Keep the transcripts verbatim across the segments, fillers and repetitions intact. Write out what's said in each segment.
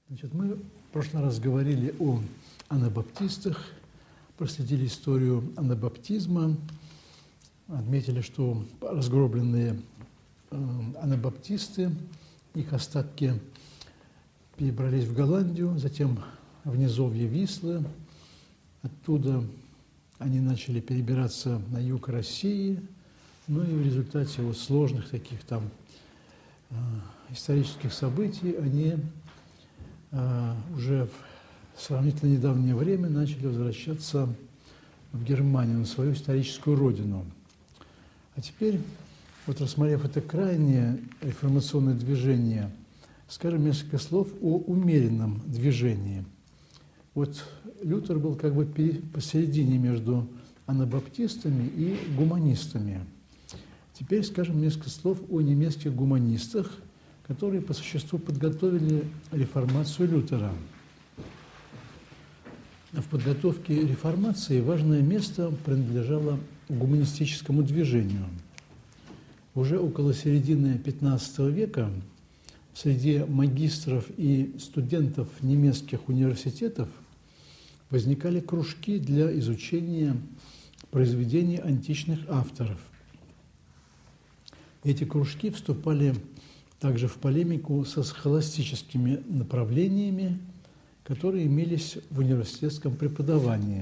Значит, мы в прошлый раз говорили о анабаптистах, проследили историю анабаптизма, отметили, что разгробленные анабаптисты, их остатки перебрались в Голландию, затем в низовье Вислы. Оттуда они начали перебираться на юг России, ну и в результате вот сложных таких там э, исторических событий они э, уже в сравнительно недавнее время начали возвращаться в Германию, на свою историческую родину. А теперь, вот рассмотрев это крайнее реформационное движение, скажем несколько слов о умеренном движении. Вот Лютер был как бы посередине между анабаптистами и гуманистами. Теперь скажем несколько слов о немецких гуманистах, которые по существу подготовили реформацию Лютера. В подготовке реформации важное место принадлежало гуманистическому движению. Уже около середины пятнадцатого века среди магистров и студентов немецких университетов возникали кружки для изучения произведений античных авторов. Эти кружки вступали также в полемику со схоластическими направлениями, которые имелись в университетском преподавании.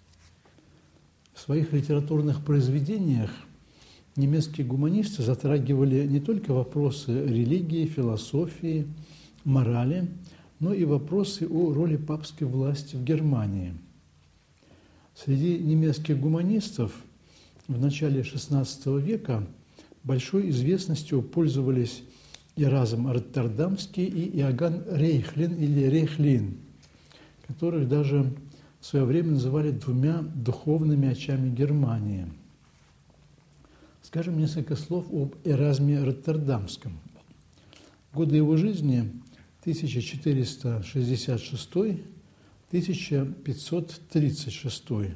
В своих литературных произведениях немецкие гуманисты затрагивали не только вопросы религии, философии, морали, но и вопросы о роли папской власти в Германии. Среди немецких гуманистов в начале шестнадцатого века большой известностью пользовались Эразм Роттердамский и Иоганн Рейхлин или Рейхлин, которых даже в свое время называли двумя духовными очами Германии. Скажем несколько слов об Эразме Роттердамском. Годы его жизни тысяча четыреста шестьдесят шестой — тысяча пятьсот тридцать шестой.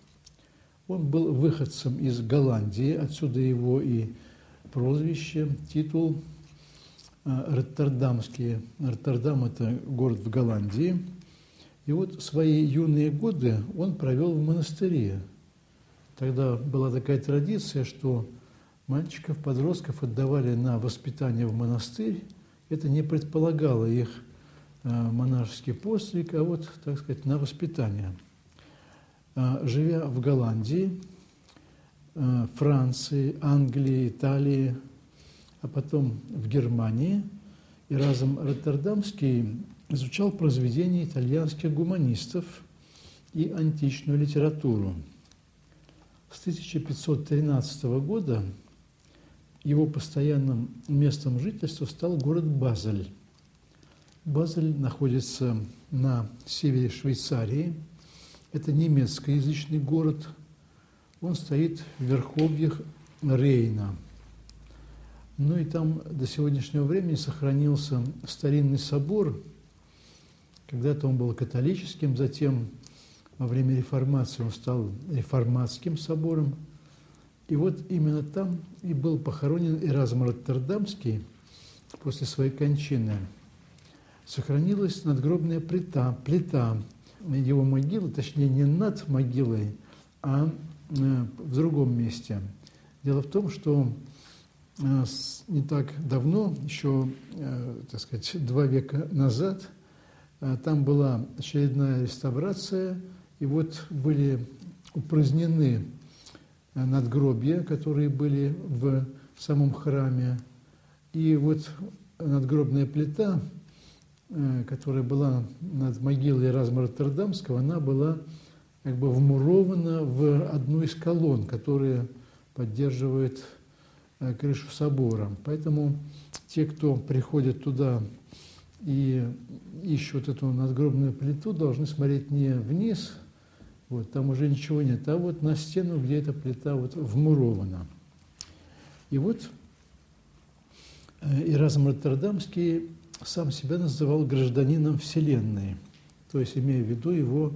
Он был выходцем из Голландии, отсюда его и прозвище, титул Роттердамский. Роттердам – это город в Голландии. И вот свои юные годы он провел в монастыре. Тогда была такая традиция, что мальчиков, подростков отдавали на воспитание в монастырь. Это не предполагало их монашеский подвиг, а вот, так сказать, на воспитание. Живя в Голландии, Франции, Англии, Италии, а потом в Германии, Эразм Роттердамский изучал произведения итальянских гуманистов и античную литературу. С тысяча пятьсот тринадцатого года его постоянным местом жительства стал город Базель. Базель находится на севере Швейцарии. Это немецкоязычный город. Он стоит в верховьях Рейна. Ну и там до сегодняшнего времени сохранился старинный собор. Когда-то он был католическим, затем во время реформации он стал реформатским собором. И вот именно там и был похоронен Эразм Роттердамский после своей кончины. Сохранилась надгробная плита, плита его могилы, точнее не над могилой, а в другом месте. Дело в том, что не так давно, еще, так сказать, два века назад, там была очередная реставрация, и вот были упразднены надгробия, которые были в самом храме. И вот надгробная плита, которая была над могилой Эразма Роттердамского, она была как бы вмурована в одну из колонн, которые поддерживают крышу собора. Поэтому те, кто приходят туда и ищут эту надгробную плиту, должны смотреть не вниз, вот, там уже ничего нет, а вот на стену, где эта плита вот вмурована. И вот Эразм Роттердамский сам себя называл гражданином Вселенной, то есть имея в виду его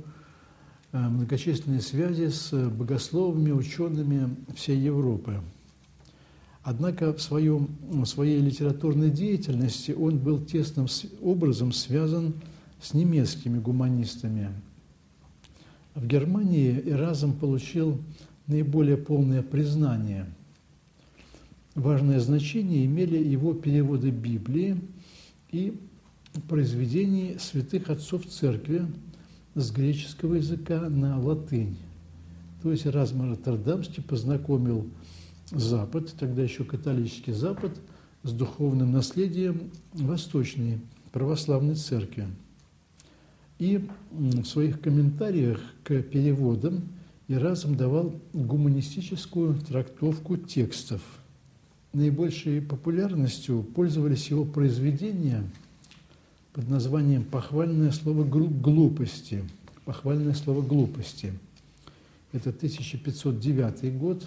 многочисленные связи с богословами, учеными всей Европы. Однако в, своем, в своей литературной деятельности он был тесным образом связан с немецкими гуманистами. В Германии Эразм получил наиболее полное признание. Важное значение имели его переводы Библии и произведений святых отцов Церкви с греческого языка на латынь. То есть Эразм Роттердамский познакомил Запад, тогда еще католический Запад, с духовным наследием Восточной Православной Церкви. И в своих комментариях к переводам Эразм давал гуманистическую трактовку текстов. Наибольшей популярностью пользовались его произведения под названием «Похвальное слово глупости». «Похвальное слово глупости». Это тысяча пятьсот девятый год,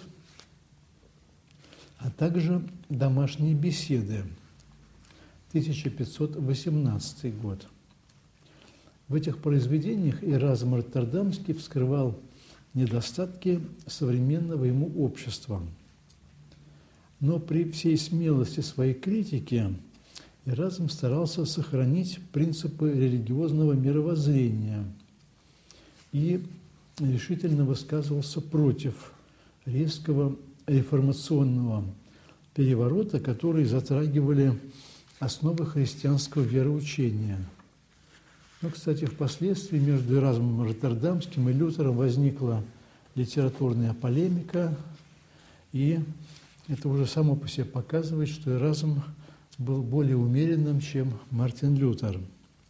а также «Домашние беседы», тысяча пятьсот восемнадцатый год. В этих произведениях Эразм Роттердамский вскрывал недостатки современного ему общества. Но при всей смелости своей критики Эразм старался сохранить принципы религиозного мировоззрения и решительно высказывался против резкого реформационного переворота, которые затрагивали основы христианского вероучения. Но, кстати, впоследствии между Эразмом Роттердамским и Лютером возникла литературная полемика, и это уже само по себе показывает, что Эразм был более умеренным, чем Мартин Лютер.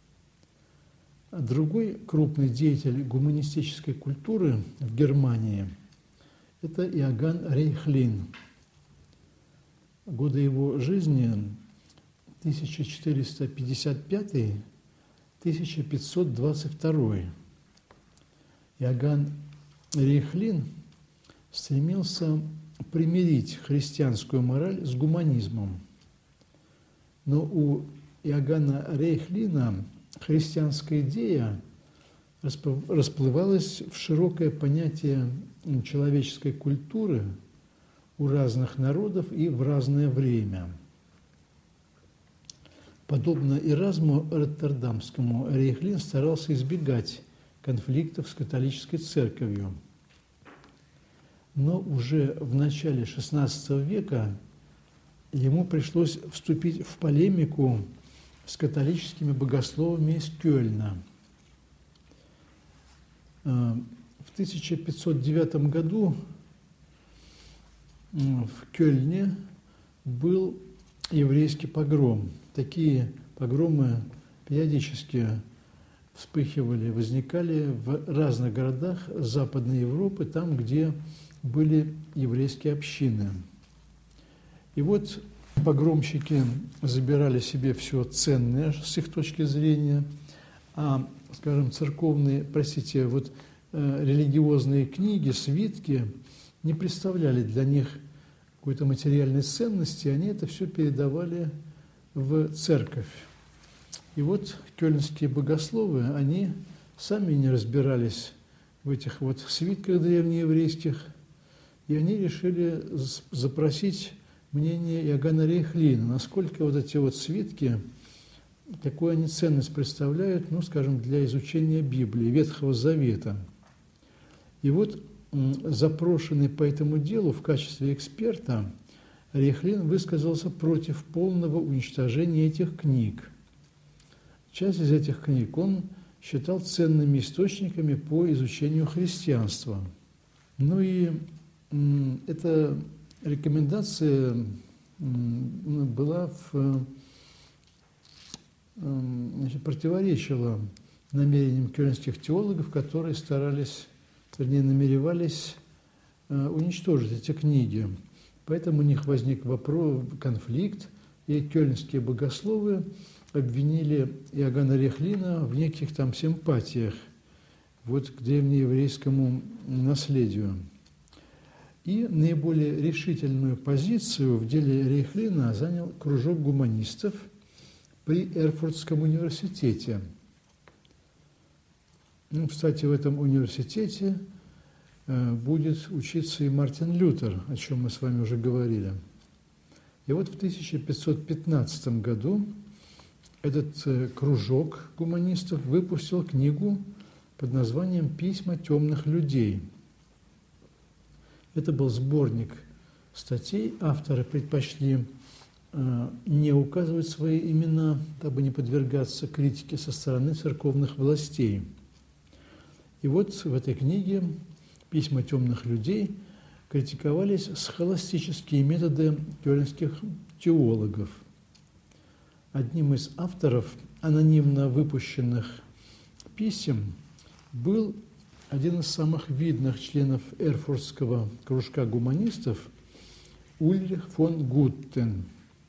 Другой крупный деятель гуманистической культуры в Германии – это Иоганн Рейхлин. Годы его жизни тысяча четыреста пятьдесят пятый — тысяча пятьсот двадцать второй. Иоганн Рейхлин стремился примирить христианскую мораль с гуманизмом. Но у Иоганна Рейхлина христианская идея расплывалась в широкое понятие человеческой культуры у разных народов и в разное время. Подобно Эразму Роттердамскому, Рейхлин старался избегать конфликтов с католической церковью. Но уже в начале шестнадцатого века ему пришлось вступить в полемику с католическими богословами из Кёльна. В тысяча пятьсот девятом году в Кёльне был еврейский погром. Такие погромы периодически вспыхивали, возникали в разных городах Западной Европы, там, где были еврейские общины. И вот погромщики забирали себе все ценное с их точки зрения, а, скажем, церковные, простите, вот э, религиозные книги, свитки не представляли для них какой-то материальной ценности, они это все передавали в церковь. И вот кёльнские богословы, они сами не разбирались в этих вот свитках древнееврейских, и они решили запросить мнение Иоганна Рейхлина, насколько вот эти вот свитки, какую они ценность представляют, ну, скажем, для изучения Библии, Ветхого Завета. И вот запрошенный по этому делу в качестве эксперта Рейхлин высказался против полного уничтожения этих книг. Часть из этих книг он считал ценными источниками по изучению христианства. Ну и эта рекомендация была в, значит, противоречила намерениям кёльнских теологов, которые старались, вернее, намеревались уничтожить эти книги. Поэтому у них возник вопрос, конфликт, и кёльнские богословы обвинили Иоганна Рейхлина в неких там симпатиях вот к древнееврейскому наследию. И наиболее решительную позицию в деле Рейхлина занял кружок гуманистов при Эрфуртском университете. Ну, кстати, в этом университете будет учиться и Мартин Лютер, о чем мы с вами уже говорили. И вот в тысяча пятьсот пятнадцатом году этот кружок гуманистов выпустил книгу под названием «Письма темных людей». Это был сборник статей. Авторы предпочли э, не указывать свои имена, дабы не подвергаться критике со стороны церковных властей. И вот в этой книге «Письма темных людей» критиковались схоластические методы кёльнских теологов. Одним из авторов анонимно выпущенных писем был один из самых видных членов эрфуртского кружка гуманистов Ульрих фон Гуттен.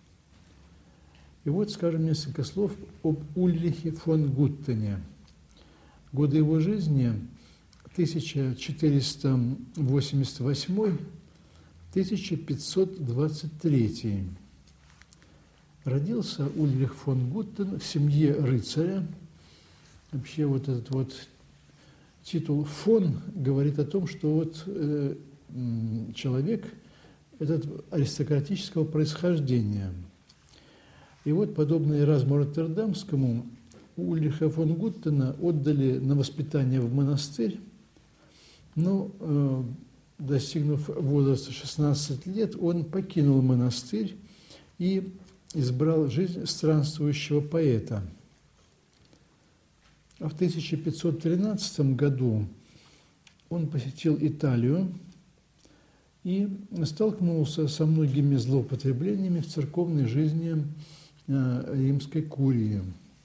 И вот, скажем, несколько слов об Ульрихе фон Гуттене. Годы его жизни тысяча четыреста восемьдесят восьмой — тысяча пятьсот двадцать третий. Родился Ульрих фон Гуттен в семье рыцаря. Вообще вот этот вот титул «фон» говорит о том, что вот э, человек этот аристократического происхождения. И вот, подобно Эразму Роттердамскому, Ульриха фон Гуттена отдали на воспитание в монастырь, но, э, достигнув возраста шестнадцати лет, он покинул монастырь и избрал жизнь странствующего поэта. А в тысяча пятьсот тринадцатом году он посетил Италию и столкнулся со многими злоупотреблениями в церковной жизни римской курии.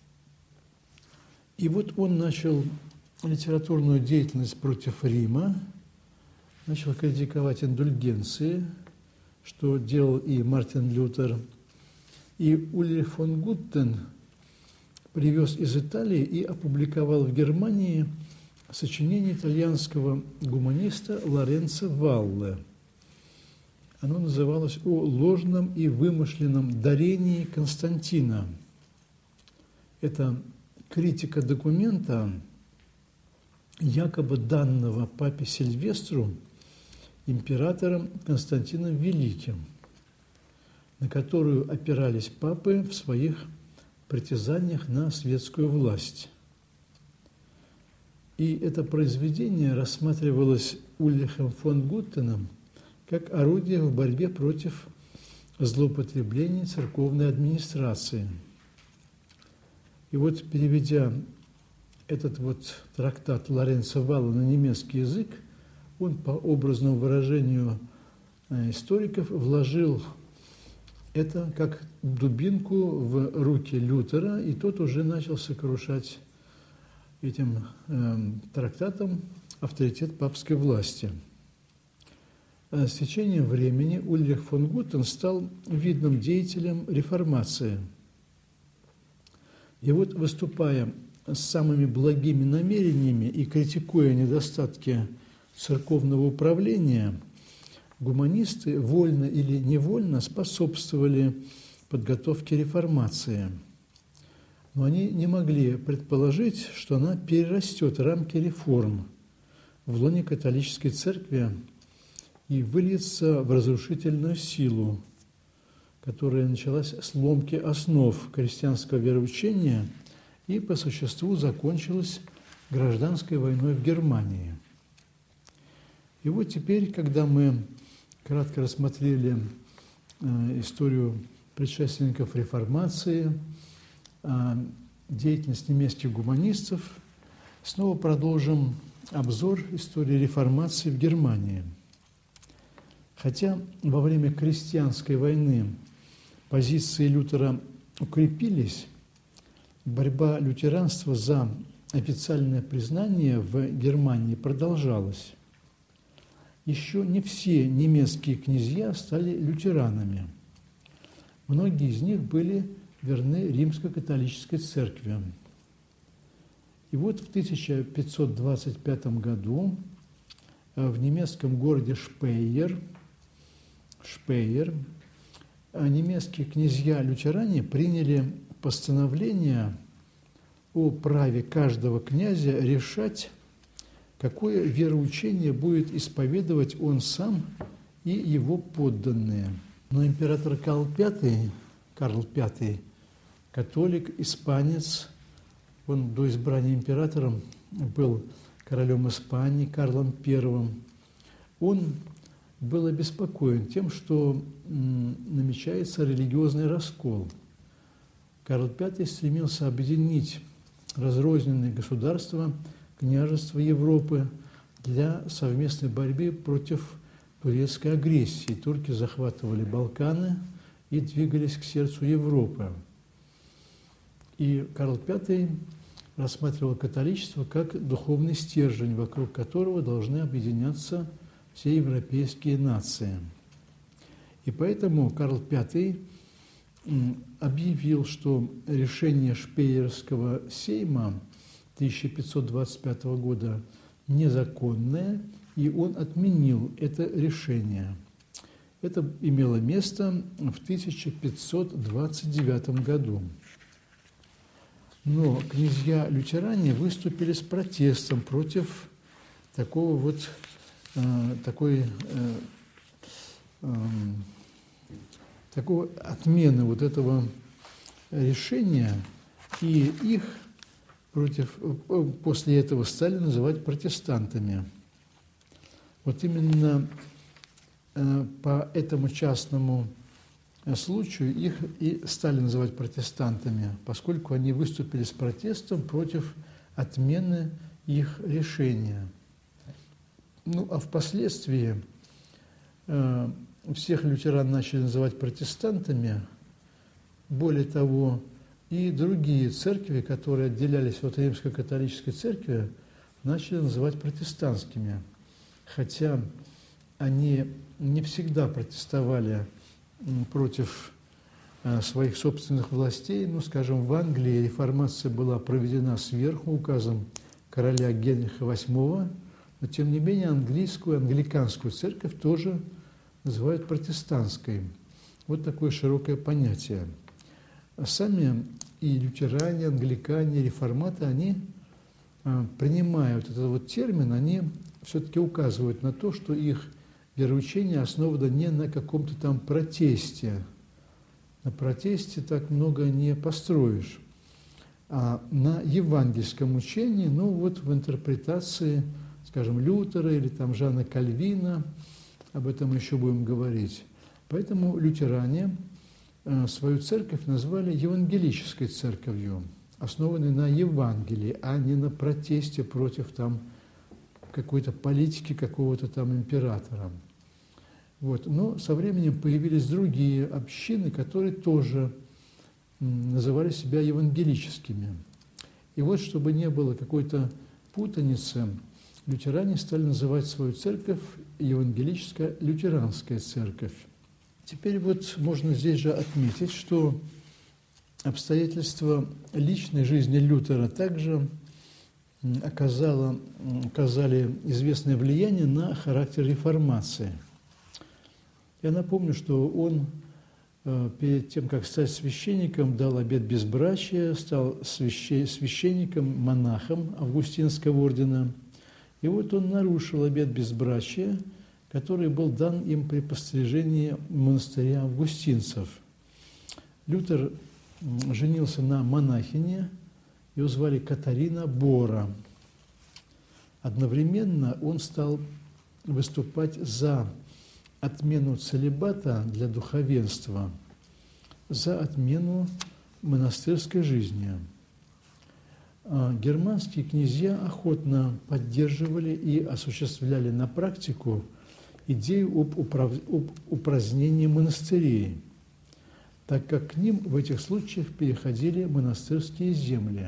И вот он начал литературную деятельность против Рима, начал критиковать индульгенции, что делал и Мартин Лютер. И Ульрих фон Гуттен привез из Италии и опубликовал в Германии сочинение итальянского гуманиста Лоренцо Валле. Оно называлось «О ложном и вымышленном дарении Константина». Это критика документа, якобы данного папе Сильвестру императором Константином Великим, на которую опирались папы в своих притязаниях на светскую власть. И это произведение рассматривалось Ульрихом фон Гуттеном как орудие в борьбе против злоупотреблений церковной администрации. И вот, переведя этот вот трактат Лоренцо Валле на немецкий язык, он, по образному выражению историков, вложил это как дубинку в руки Лютера, и тот уже начал сокрушать этим э, трактатом авторитет папской власти. А с течением времени Ульрих фон Гуттен стал видным деятелем реформации. И вот, выступая с самыми благими намерениями и критикуя недостатки церковного управления, гуманисты вольно или невольно способствовали подготовке реформации. Но они не могли предположить, что она перерастет рамки реформ в лоне католической церкви и выльется в разрушительную силу, которая началась с ломки основ христианского вероучения и по существу закончилась гражданской войной в Германии. И вот теперь, когда мы кратко рассмотрели э, историю предшественников реформации, э, деятельность немецких гуманистов, снова продолжим обзор истории реформации в Германии. Хотя во время крестьянской войны позиции Лютера укрепились, борьба лютеранства за официальное признание в Германии продолжалась. Еще не все немецкие князья стали лютеранами. Многие из них были верны римско-католической церкви. И вот в тысяча пятьсот двадцать пятом году в немецком городе Шпейер, Шпейер немецкие князья-лютеране приняли постановление о праве каждого князя решать, какое вероучение будет исповедовать он сам и его подданные. Но император Карл Пятый, Карл Пятый, католик, испанец, он до избрания императором был королем Испании Карлом Первым, он был обеспокоен тем, что намечается религиозный раскол. Карл Пятый стремился объединить разрозненные государства, княжества Европы для совместной борьбы против турецкой агрессии. Турки захватывали Балканы и двигались к сердцу Европы. И Карл Пятый рассматривал католичество как духовный стержень, вокруг которого должны объединяться все европейские нации. И поэтому Карл Пятый объявил, что решение Шпеерского сейма тысяча пятьсот двадцать пятого года незаконное, и он отменил это решение. Это имело место в тысяча пятьсот двадцать девятом году. Но князья-лютеране выступили с протестом против такого вот, э, такой, э, э, такого отмены вот этого решения, и их против, после этого стали называть протестантами. Вот именно э, по этому частному случаю их и стали называть протестантами, поскольку они выступили с протестом против отмены их решения. Ну, а впоследствии э, всех лютеран начали называть протестантами. Более того, и другие церкви, которые отделялись от римско-католической церкви, начали называть протестантскими, хотя они не всегда протестовали против своих собственных властей. Ну, скажем, в Англии реформация была проведена сверху указом короля Генриха восьмого, но, тем не менее, английскую, англиканскую церковь тоже называют протестантской. Вот такое широкое понятие. А сами и лютеране, англикане, реформаты, они, принимая вот этот вот термин, они все-таки указывают на то, что их вероучение основано не на каком-то там протесте. На протесте так много не построишь, а на евангельском учении, ну вот в интерпретации, скажем, Лютера или там Жана Кальвина, об этом еще будем говорить. Поэтому лютеране свою церковь назвали евангелической церковью, основанной на Евангелии, а не на протесте против там какой-то политики какого-то там императора. Вот. Но со временем появились другие общины, которые тоже называли себя евангелическими. И вот, чтобы не было какой-то путаницы, лютеране стали называть свою церковь евангелическая лютеранская церковь. Теперь вот можно здесь же отметить, что обстоятельства личной жизни Лютера также оказало, оказали известное влияние на характер реформации. Я напомню, что он перед тем, как стать священником, дал обет безбрачия, стал священником, монахом Августинского ордена. И вот он нарушил обет безбрачия, который был дан им при пострижении монастыря августинцев. Лютер женился на монахине, ее звали Катарина Бора. Одновременно он стал выступать за отмену целибата для духовенства, за отмену монастырской жизни. Германские князья охотно поддерживали и осуществляли на практику идею об, управ... об упразднении монастырей, так как к ним в этих случаях переходили монастырские земли.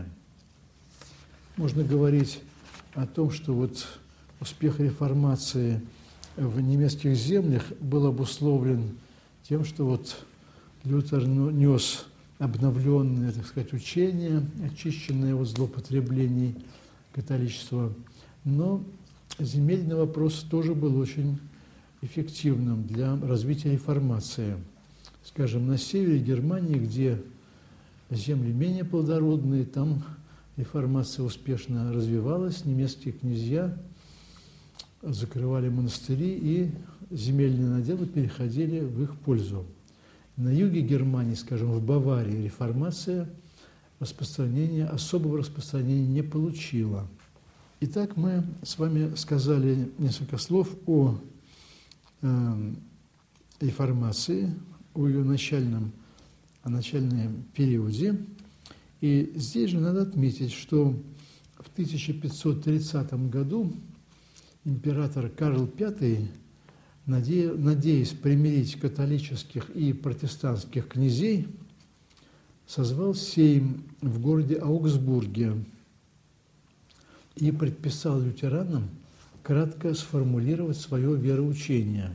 Можно говорить о том, что вот успех реформации в немецких землях был обусловлен тем, что вот Лютер нес обновленное, так сказать, учение, очищенное от злоупотреблений католичества. Но земельный вопрос тоже был очень эффективным для развития реформации. Скажем, на севере Германии, где земли менее плодородные, там реформация успешно развивалась, немецкие князья закрывали монастыри, и земельные наделы переходили в их пользу. На юге Германии, скажем, в Баварии, реформация распространения, особого распространения не получила. Итак, мы с вами сказали несколько слов о э, реформации, о ее начальном, о начальном периоде. И здесь же надо отметить, что в тысяча пятьсот тридцатом году император Карл Пятый, надеясь примирить католических и протестантских князей, созвал сейм в городе Аугсбурге и предписал лютеранам кратко сформулировать свое вероучение.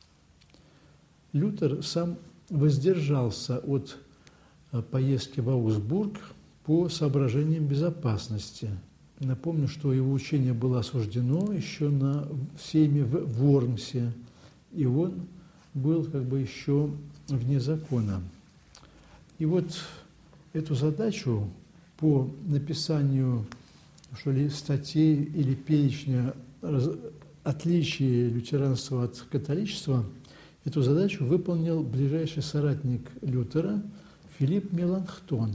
Лютер сам воздержался от поездки в Аугсбург по соображениям безопасности. Напомню, что его учение было осуждено еще на сейме в Вормсе, и он был как бы еще вне закона. И вот эту задачу по написанию, что ли, статей или перечня отличий лютеранства от католичества, эту задачу выполнил ближайший соратник Лютера Филипп Меланхтон.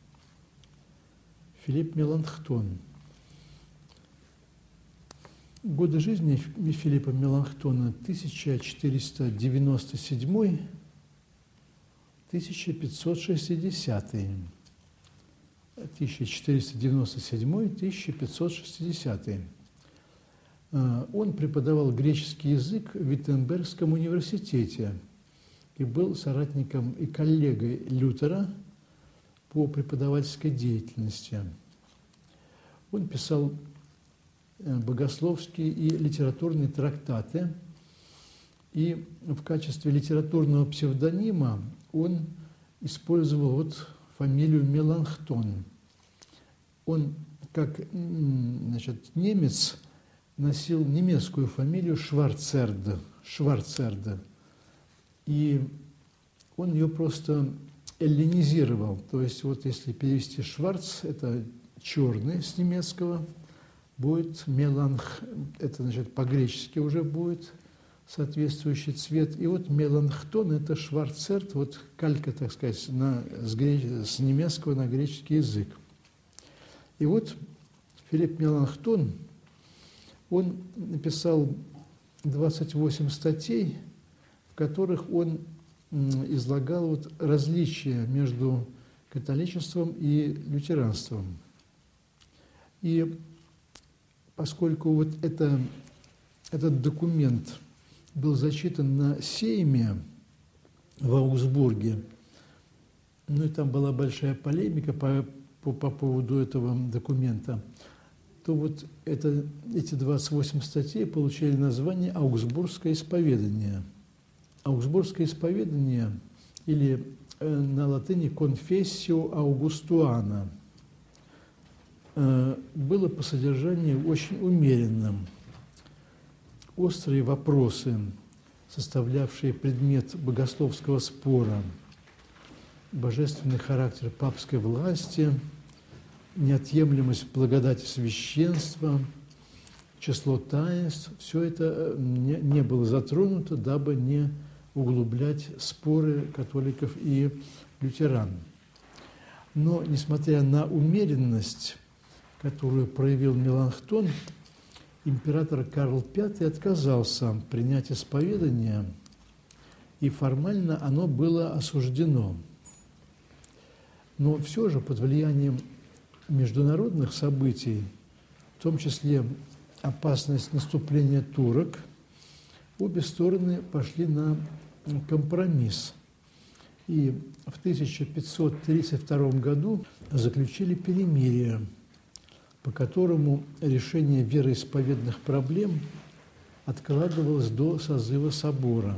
Филипп Меланхтон. Годы жизни Филиппа Меланхтона тысяча четыреста девяносто седьмой — тысяча пятьсот шестидесятый. тысяча четыреста девяносто седьмой — тысяча пятьсот шестидесятый. Он преподавал греческий язык в Виттенбергском университете и был соратником и коллегой Лютера по преподавательской деятельности. Он писал богословские и литературные трактаты, и в качестве литературного псевдонима он использовал вот фамилию Меланхтон. Он, как, значит, немец, носил немецкую фамилию Шварцерд, Шварцерд, и он ее просто эллинизировал. То есть вот если перевести Шварц, это черный с немецкого, будет меланх, это значит по-гречески уже будет соответствующий цвет. И вот Меланхтон – это Шварцерд, вот калька, так сказать, на, с, греч, с немецкого на греческий язык. И вот Филипп Меланхтон, он написал двадцать восемь статей, в которых он излагал вот различия между католичеством и лютеранством. И поскольку вот это, этот документ был зачитан на сейме в Аугсбурге, ну и там была большая полемика по, по, по поводу этого документа, то вот это, эти двадцать восемь статей получили название «Аугсбургское исповедание». Аугсбургское исповедание, или э, на латыни «Confessio Augustana», было по содержанию очень умеренным. Острые вопросы, составлявшие предмет богословского спора, божественный характер папской власти, неотъемлемость благодати священства, число таинств, все это не, не было затронуто, дабы не углублять споры католиков и лютеран. Но, несмотря на умеренность, которую проявил Меланхтон, император Карл Пятый отказался принять исповедание, и формально оно было осуждено. Но все же под влиянием международных событий, в том числе опасность наступления турок, обе стороны пошли на компромисс. И в тысяча пятьсот тридцать втором году заключили перемирие, по которому решение вероисповедных проблем откладывалось до созыва собора.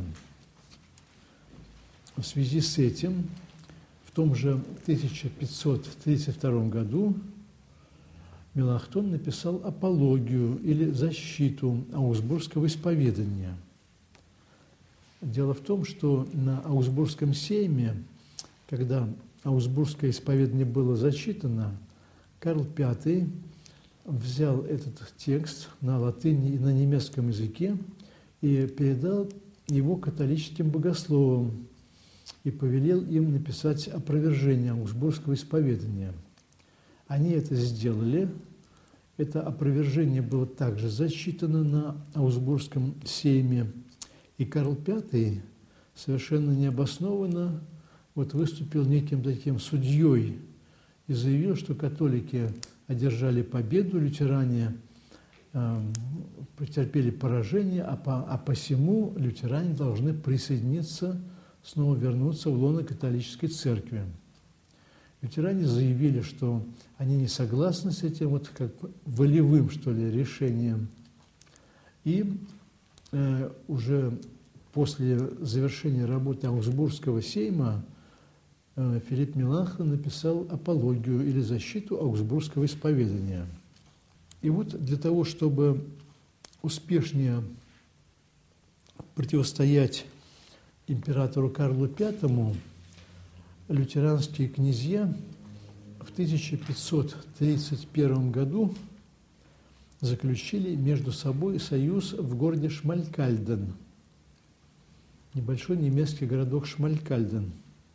В связи с этим в том же тысяча пятьсот тридцать втором году Меланхтон написал апологию или защиту аугсбургского исповедания. Дело в том, что на Аугсбургском сейме, когда аугсбургское исповедание было зачитано, Карл Пятый взял этот текст на латыни и на немецком языке и передал его католическим богословам и повелел им написать опровержение Аугсбургского исповедания. Они это сделали. Это опровержение было также зачитано на Аугсбургском сейме. И Карл Пятый совершенно необоснованно вот выступил неким таким судьей и заявил, что католики одержали победу, лютеране э, претерпели поражение, а, по, а посему лютеране должны присоединиться, снова вернуться в лоно католической церкви. Лютеране заявили, что они не согласны с этим вот как волевым, что ли, решением. И э, уже после завершения работы Аугсбургского сейма э, Филипп Меланхтон написал апологию или защиту Аугсбургского исповедания. И вот для того, чтобы успешнее противостоять императору Карлу Пятому, лютеранские князья в тысяча пятьсот тридцать первом году заключили между собой союз в городе Шмалькальден, небольшой немецкий городок Шмалькальден.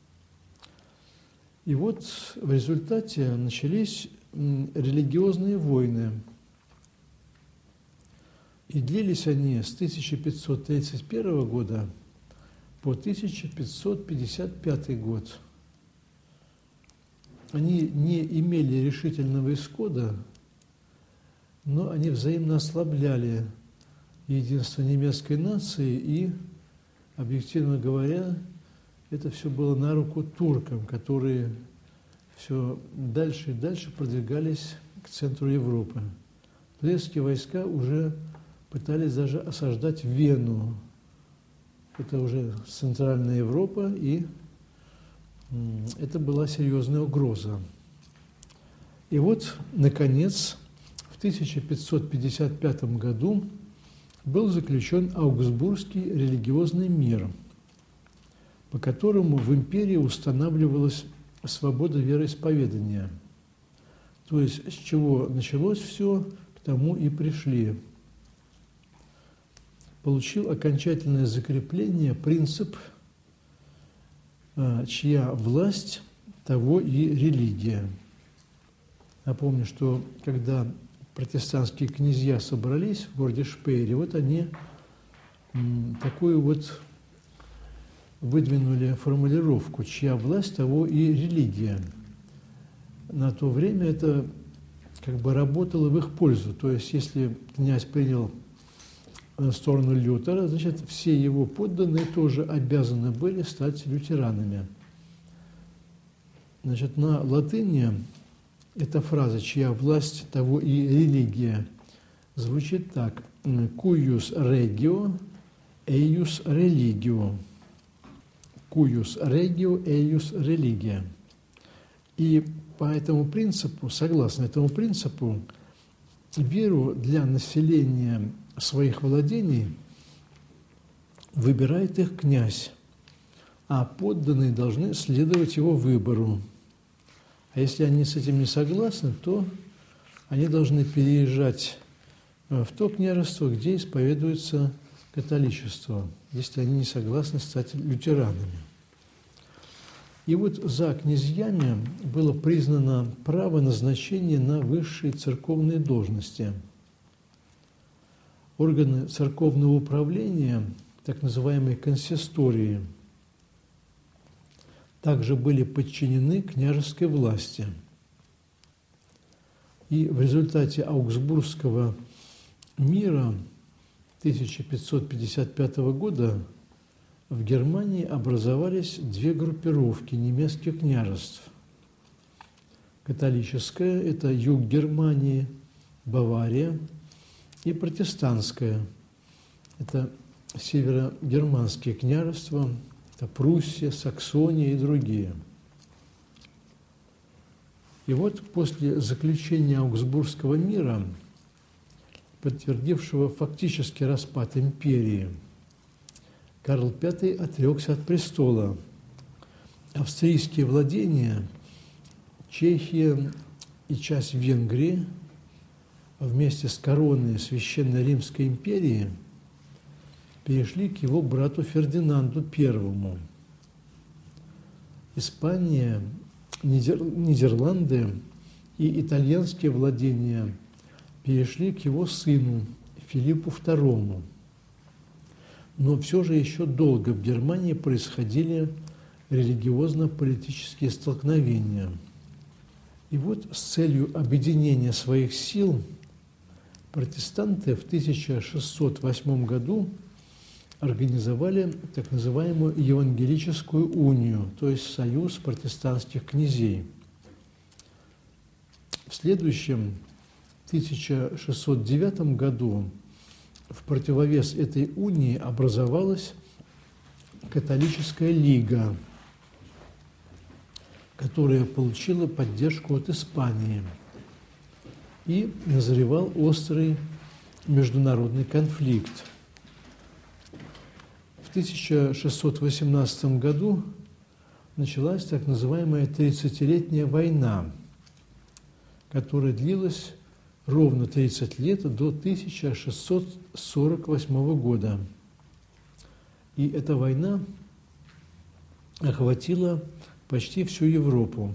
И вот в результате начались религиозные войны. И длились они с тысяча пятьсот тридцать первого года по тысяча пятьсот пятьдесят пятый год. Они не имели решительного исхода, но они взаимно ослабляли единство немецкой нации и, объективно говоря, это все было на руку туркам, которые все дальше и дальше продвигались к центру Европы. Турецкие войска уже пытались даже осаждать Вену. Это уже Центральная Европа, и это была серьезная угроза. И вот, наконец, в тысяча пятьсот пятьдесят пятом году был заключен Аугсбургский религиозный мир, по которому в империи устанавливалась свобода вероисповедания. То есть с чего началось все, к тому и пришли. Получил окончательное закрепление принцип «чья власть, того и религия». Напомню, что когда протестантские князья собрались в городе Шпейре, вот они такую вот выдвинули формулировку «чья власть, того и религия». На то время это как бы работало в их пользу. То есть если князь принял сторону Лютера, значит, все его подданные тоже обязаны были стать лютеранами. Значит, на латыни эта фраза «чья власть, того и религия» звучит так: «cuius regio, eius religio». «Cuius regio, eius religio». И по этому принципу, согласно этому принципу, веру для населения своих владений выбирает их князь, а подданные должны следовать его выбору. А если они с этим не согласны, то они должны переезжать в то княжество, где исповедуется католичество, если они не согласны стать лютеранами. И вот за князьями было признано право назначения на высшие церковные должности. Органы церковного управления, так называемые консистории, также были подчинены княжеской власти. И в результате Аугсбургского мира тысяча пятьсот пятьдесят пятого года в Германии образовались две группировки немецких княжеств. Католическая – это юг Германии, Бавария, и протестантская – это северогерманские княжества, это Пруссия, Саксония и другие. И вот после заключения Аугсбургского мира, подтвердившего фактически распад империи, Карл Пятый отрекся от престола. Австрийские владения, Чехия и часть Венгрии вместе с короной Священной Римской империи перешли к его брату Фердинанду Первому. Испания, Нидерланды и итальянские владения перешли к его сыну Филиппу Второму. Но все же еще долго в Германии происходили религиозно-политические столкновения. И вот с целью объединения своих сил протестанты в тысяча шестьсот восьмом году организовали так называемую Евангелическую унию, то есть союз протестантских князей. В следующем, тысяча шестьсот девятом году, в противовес этой унии образовалась католическая лига, которая получила поддержку от Испании, и назревал острый международный конфликт. В тысяча шестьсот восемнадцатом году началась так называемая тридцатилетняя война, которая длилась ровно тридцать лет, до тысяча шестьсот сорок восьмого года. И эта война охватила почти всю Европу.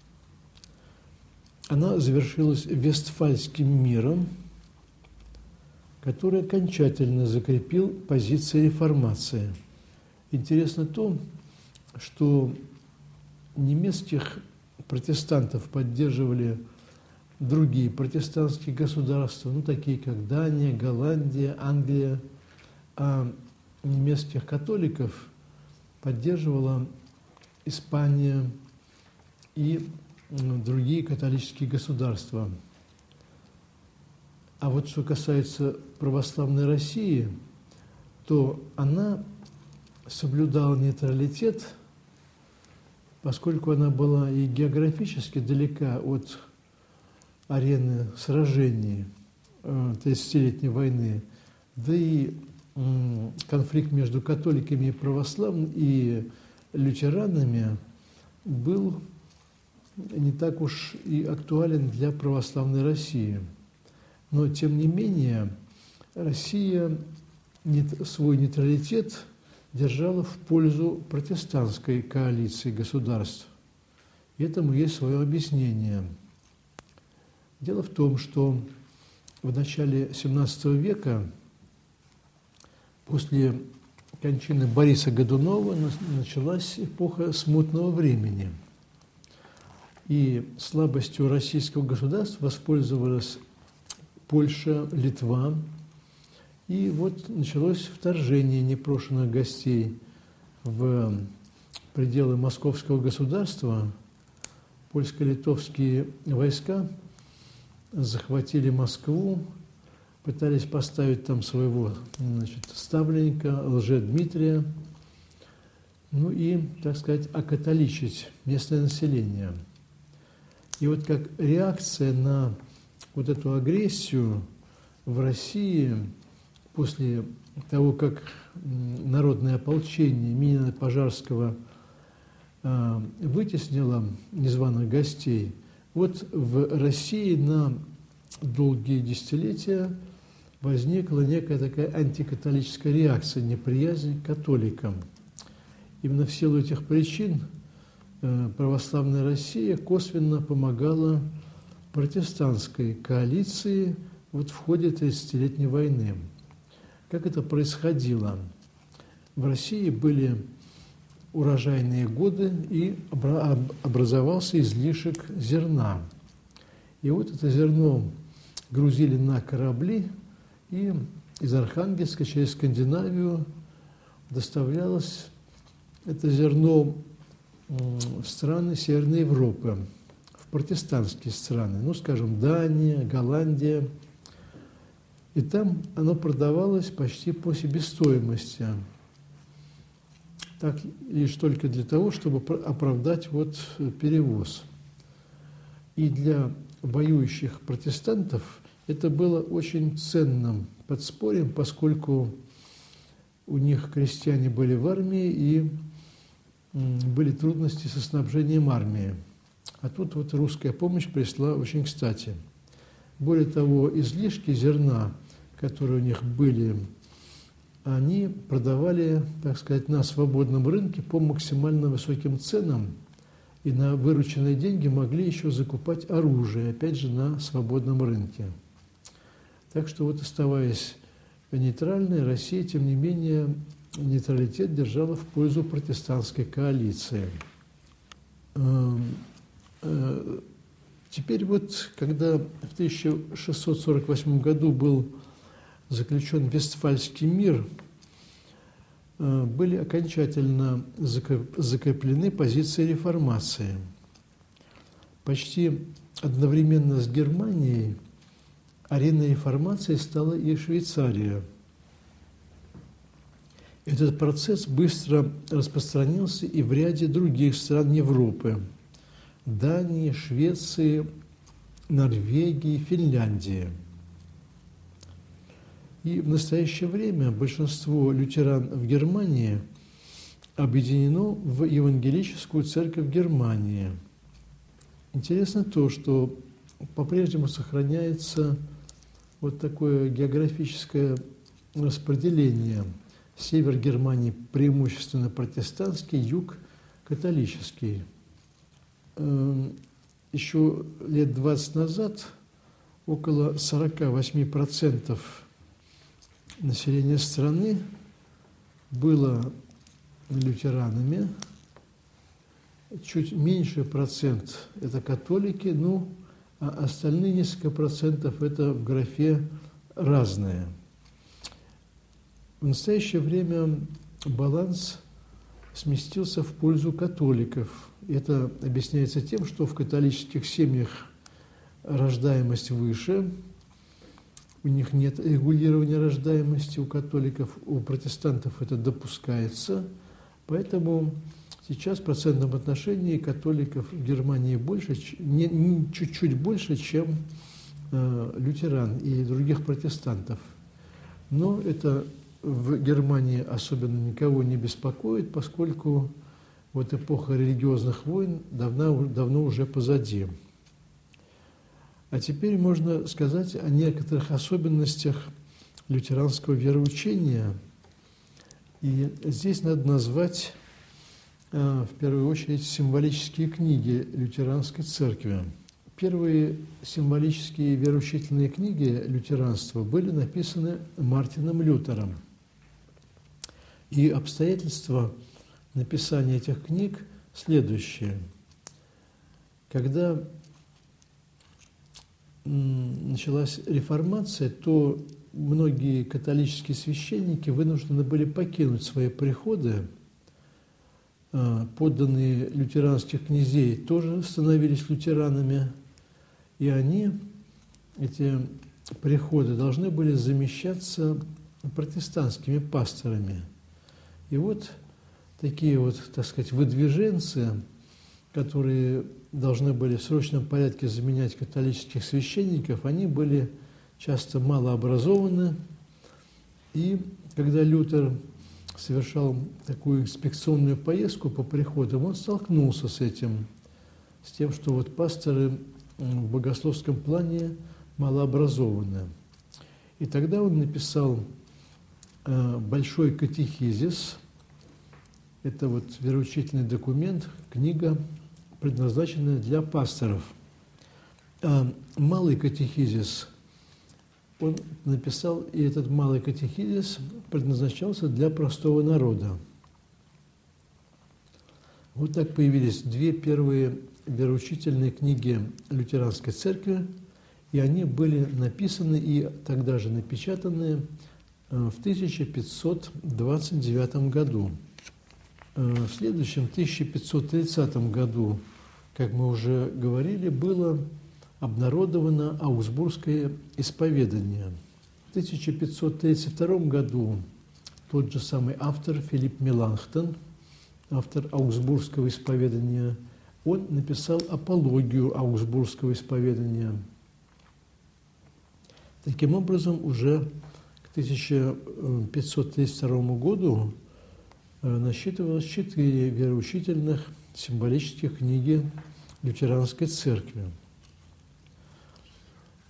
Она завершилась Вестфальским миром, который окончательно закрепил позиции реформации. Интересно то, что немецких протестантов поддерживали другие протестантские государства, ну, такие как Дания, Голландия, Англия, а немецких католиков поддерживала Испания и другие католические государства. А вот что касается православной России, то она соблюдала нейтралитет, поскольку она была и географически далека от арены сражений тридцатилетней войны, да и конфликт между католиками и православными и лютеранами был не так уж и актуален для православной России. Но, тем не менее, Россия свой нейтралитет держала в пользу протестантской коалиции государств. И этому есть свое объяснение. Дело в том, что в начале семнадцатого века, после кончины Бориса Годунова, началась эпоха смутного времени. И слабостью российского государства воспользовалась Польша, Литва. И вот началось вторжение непрошенных гостей в пределы московского государства. Польско-литовские войска захватили Москву, пытались поставить там своего, значит, ставленника, Лжедмитрия, ну и, так сказать, окатоличить местное население. И вот как реакция на вот эту агрессию в России после того, как народное ополчение Минина Пожарского вытеснило незваных гостей, вот в России на долгие десятилетия возникла некая такая антикатолическая реакция, неприязнь к католикам. Именно в силу этих причин православная Россия косвенно помогала протестантской коалиции вот в ходе тридцатилетней войны. Как это происходило? В России были урожайные годы, и образовался излишек зерна. И вот это зерно грузили на корабли, и из Архангельска через Скандинавию доставлялось это зерно в страны Северной Европы, в протестантские страны, ну, скажем, Дания, Голландия. И там оно продавалось почти по себестоимости. Так лишь только для того, чтобы оправдать вот перевоз. И для воюющих протестантов это было очень ценным подспорьем, поскольку у них крестьяне были в армии и были трудности со снабжением армии. А тут вот русская помощь пришла очень кстати. Более того, излишки зерна, которые у них были, они продавали, так сказать, на свободном рынке по максимально высоким ценам, и на вырученные деньги могли еще закупать оружие, опять же, на свободном рынке. Так что вот, оставаясь нейтральной, Россия, тем не менее, нейтралитет держала в пользу протестантской коалиции. Теперь вот, когда в тысяча шестьсот сорок восьмом году был заключен Вестфальский мир, были окончательно закреплены позиции реформации. Почти одновременно с Германией ареной реформации стала и Швейцария. Этот процесс быстро распространился и в ряде других стран Европы – Дании, Швеции, Норвегии, Финляндии. И в настоящее время большинство лютеран в Германии объединено в Евангелическую церковь Германии. Интересно то, что по-прежнему сохраняется вот такое географическое распределение. Север Германии преимущественно протестантский, юг – католический. Еще лет двадцать назад около сорока восьми процентов населения страны было лютеранами, чуть меньший процент – это католики, ну, а остальные несколько процентов – это в графе «разные». В настоящее время баланс сместился в пользу католиков. Это объясняется тем, что в католических семьях рождаемость выше, у них нет регулирования рождаемости у католиков, у протестантов это допускается, поэтому сейчас в процентном отношении католиков в Германии больше, не, не, чуть-чуть больше, чем э, лютеран и других протестантов. Но это в Германии особенно никого не беспокоит, поскольку вот эпоха религиозных войн давно, давно уже позади. А теперь можно сказать о некоторых особенностях лютеранского вероучения. И здесь надо назвать в первую очередь символические книги лютеранской церкви. Первые символические вероучительные книги лютеранства были написаны Мартином Лютером. И обстоятельства написания этих книг следующие. Когда началась реформация, то многие католические священники вынуждены были покинуть свои приходы. Подданные лютеранских князей тоже становились лютеранами, и они, эти приходы, должны были замещаться протестантскими пасторами. И вот такие вот, так сказать, выдвиженцы, которые должны были в срочном порядке заменять католических священников, они были часто малообразованы. И когда Лютер совершал такую инспекционную поездку по приходам, он столкнулся с этим, с тем, что вот пасторы в богословском плане малообразованы. И тогда он написал большой катехизис. Это вот вероучительный документ, книга, предназначенная для пасторов. А малый катехизис он написал, и этот малый катехизис предназначался для простого народа. Вот так появились две первые вероучительные книги лютеранской церкви, и они были написаны и тогда же напечатаны в тысяча пятьсот двадцать девятом году. В следующем, тысяча пятьсот тридцатом году, как мы уже говорили, было обнародовано Аугсбургское исповедание. В тысяча пятьсот тридцать втором году тот же самый автор Филипп Меланхтон, автор Аугсбургского исповедания, он написал апологию Аугсбургского исповедания. Таким образом, уже к тысяча пятьсот тридцать второму году насчитывалось четыре вероучительных символических книги лютеранской церкви.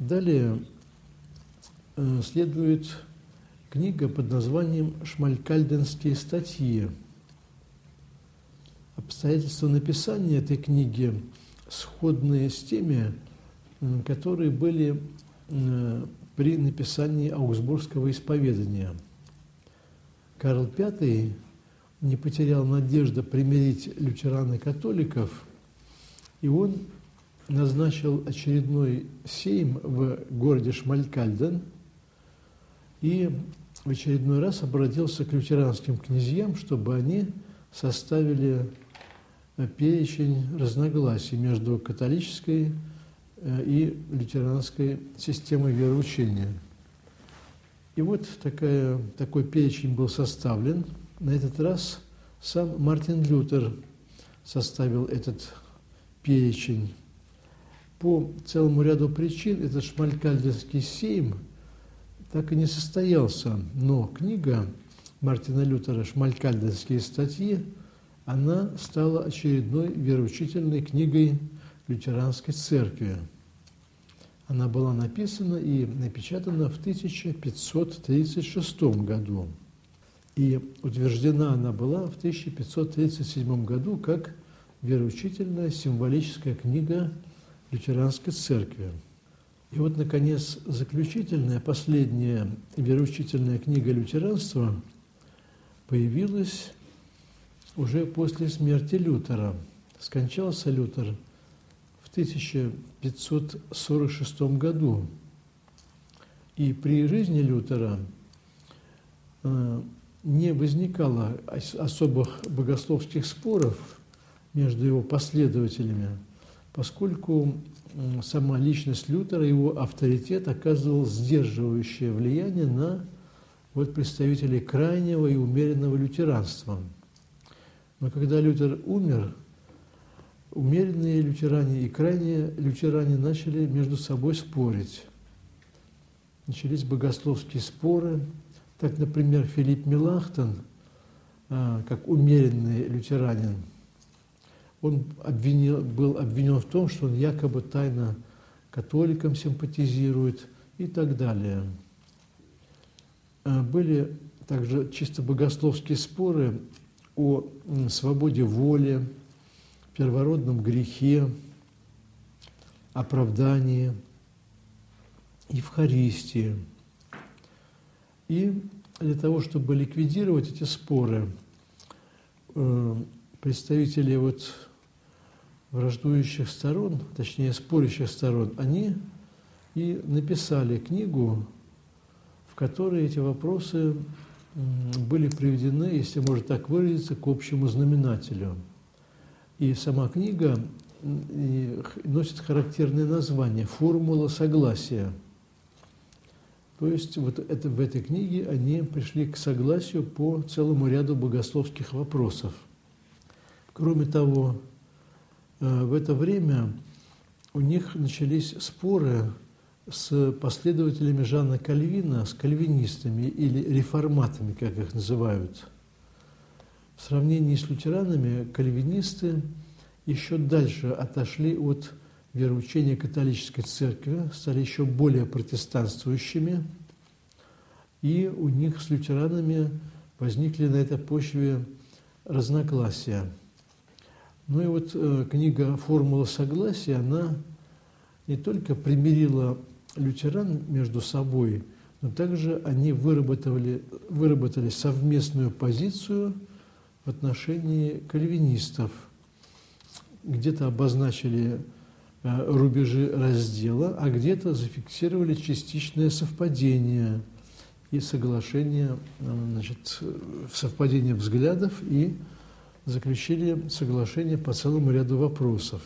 Далее следует книга под названием «Шмалькальденские статьи». Обстоятельства написания этой книги сходные с теми, которые были при написании Аугсбургского исповедания. Карл Пятый не потерял надежды примирить лютеран и католиков, и он назначил очередной сейм в городе Шмалькальден и в очередной раз обратился к лютеранским князьям, чтобы они составили перечень разногласий между католической и лютеранской системой вероучения. И вот такая, такой перечень был составлен. На этот раз сам Мартин Лютер составил этот перечень. По целому ряду причин этот Шмалькальденский сейм так и не состоялся, но книга Мартина Лютера «Шмалькальденские статьи» она стала очередной вероучительной книгой лютеранской церкви. Она была написана и напечатана в тысяча пятьсот тридцать шестом году. И утверждена она была в тысяча пятьсот тридцать седьмом году как вероучительная символическая книга лютеранской церкви. И вот, наконец, заключительная, последняя вероучительная книга лютеранства появилась уже после смерти Лютера. Скончался Лютер в тысяча пятьсот сорок шестом году. И при жизни Лютера не возникало особых богословских споров между его последователями, поскольку сама личность Лютера, его авторитет оказывал сдерживающее влияние на вот, представителей крайнего и умеренного лютеранства. Но когда Лютер умер, умеренные лютеране и крайние лютеране начали между собой спорить. Начались богословские споры. Так, например, Филипп Меланхтон, как умеренный лютеранин, он обвинил, был обвинен в том, что он якобы тайно католикам симпатизирует и так далее. Были также чисто богословские споры о свободе воли, первородном грехе, оправдании, Евхаристии. И для того, чтобы ликвидировать эти споры, представители вот враждующих сторон, точнее спорящих сторон, они и написали книгу, в которой эти вопросы были приведены, если можно так выразиться, к общему знаменателю. И сама книга носит характерное название «Формула согласия». То есть вот это, в этой книге они пришли к согласию по целому ряду богословских вопросов. Кроме того, в это время у них начались споры с последователями Жана Кальвина, с кальвинистами или реформатами, как их называют. В сравнении с лютеранами кальвинисты еще дальше отошли от вероучения католической церкви, стали еще более протестантствующими, и у них с лютеранами возникли на этой почве разногласия. Ну и вот э, книга «Формула согласия», она не только примирила лютеран между собой, но также они выработали, выработали совместную позицию в отношении кальвинистов. Где-то обозначили э, рубежи раздела, а где-то зафиксировали частичное совпадение и соглашение, э, значит, совпадение взглядов и заключили соглашение по целому ряду вопросов.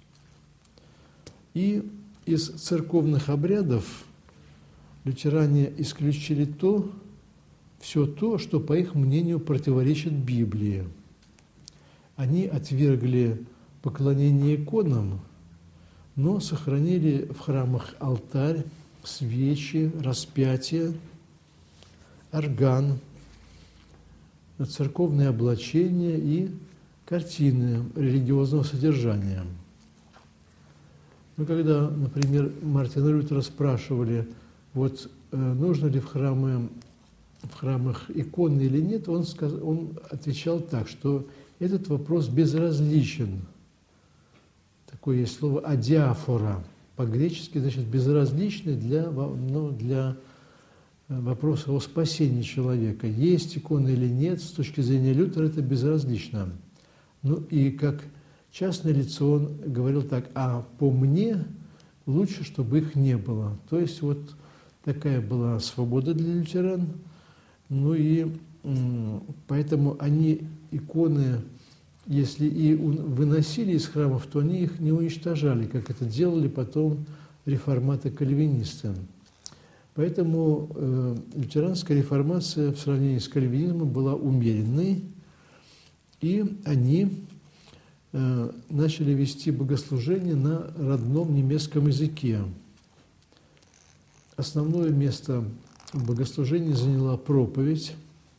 И из церковных обрядов лютеране исключили то, все то, что, по их мнению, противоречит Библии. Они отвергли поклонение иконам, но сохранили в храмах алтарь, свечи, распятие, орган, церковные облачения и картины религиозного содержания. Но когда, например, Мартина Лютера спрашивали, вот нужно ли в, храмы, в храмах иконы или нет, он, сказ, он отвечал так, что этот вопрос безразличен. Такое есть слово «адиафора». По-гречески, значит, безразличный для, ну, для вопроса о спасении человека. Есть икона или нет, с точки зрения Лютера это безразлично. Ну и как частное лицо он говорил так: а по мне лучше, чтобы их не было. То есть вот такая была свобода для лютеран. Ну и поэтому они иконы, если и выносили из храмов, то они их не уничтожали, как это делали потом реформаты-кальвинисты. Поэтому э, лютеранская реформация в сравнении с кальвинизмом была умеренной, и они э, начали вести богослужение на родном немецком языке. Основное место в богослужении заняла проповедь,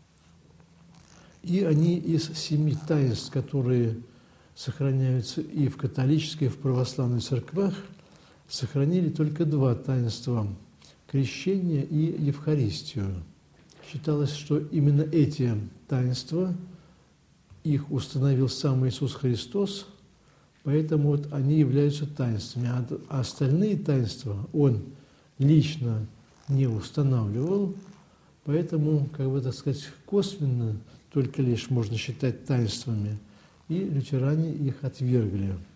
и они из семи таинств, которые сохраняются и в католической, и в православной церквах, сохранили только два таинства – крещение и Евхаристию. Считалось, что именно эти таинства, их установил сам Иисус Христос, поэтому вот они являются таинствами, а остальные таинства Он лично не устанавливал, поэтому, как бы так сказать, косвенно только лишь можно считать таинствами, и лютеране их отвергли.